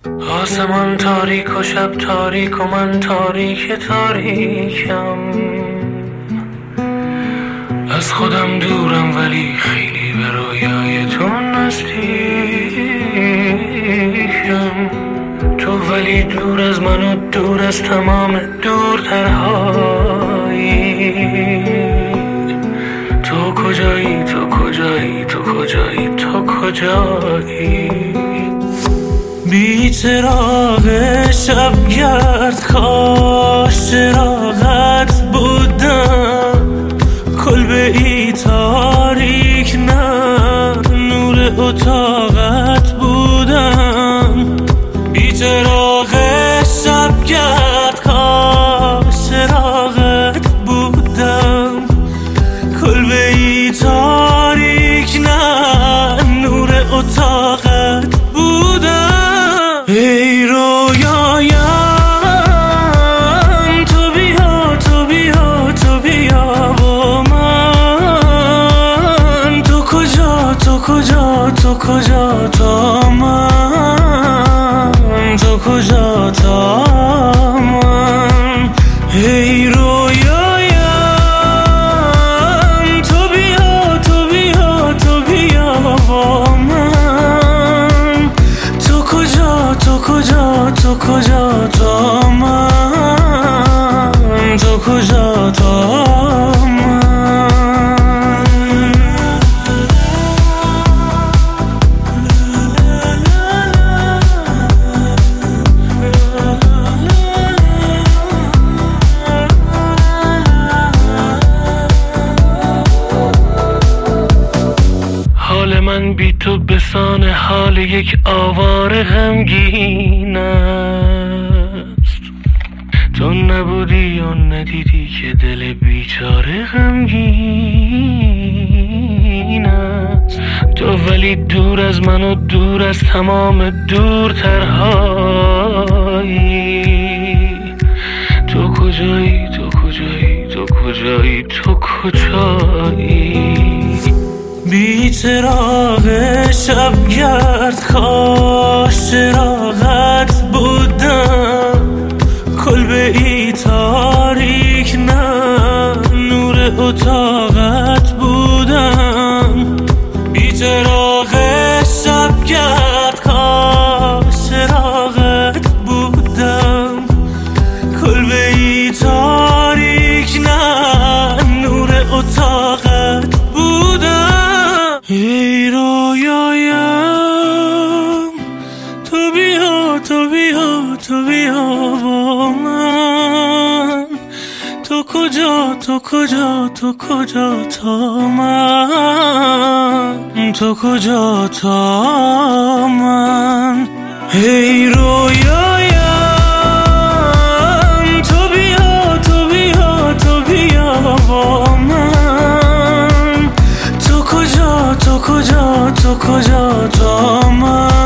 آسمان تاریک و شب تاریک و من تاریک تاریکم، از خودم دورم ولی خیلی به رویای تو نزدیکم. تو ولی دور از من و دور از تمام دورترهایی. تو کجایی تو کجایی تو کجایی تو کجایی؟ بی چراغ شبگرد کاش چراغت بودم، کلبه ای تاریک نه نور اتاقت بودم. بی چراغ شبگرد کاش چراغت بودم، کلبه ای تاریک نه نور اتاقت بودم. ای رویایم تو بیا تو بیا تو بیا با من، تو کجا تو کجا تو کجا تا من، تو کجا تا من. ای رویایم تو بیا تو بیا تو بیا با من، تو کجا تو کجا تو کجا تا من، تو کجا تا من. حال من بی تو بسان حال یک آواره غمگین است. تو نبودی یا ندیدی که دل بیچاره غمگین است. تو ولی دور از من و دور از تمام دورترهایی. تو کجایی تو کجایی تو کجایی تو کجایی؟ بی چراغ شبگرد کاش چراغت بودم، کلبه ای تاریک نه نور اتاقت بودم. بی چراغ شبگرد کاش چراغت بودم، کلبه ای تاریک نه نور اتاقت بودم. ای رویایم تو بیا تو بیا تو بیا با من، تو کجا تو کجا تو کجا تا من، تو کجا تا من. ای رویایم تو بیا تو بیا تو بیا با من، تو کجا تو کجا تو کجا تا من.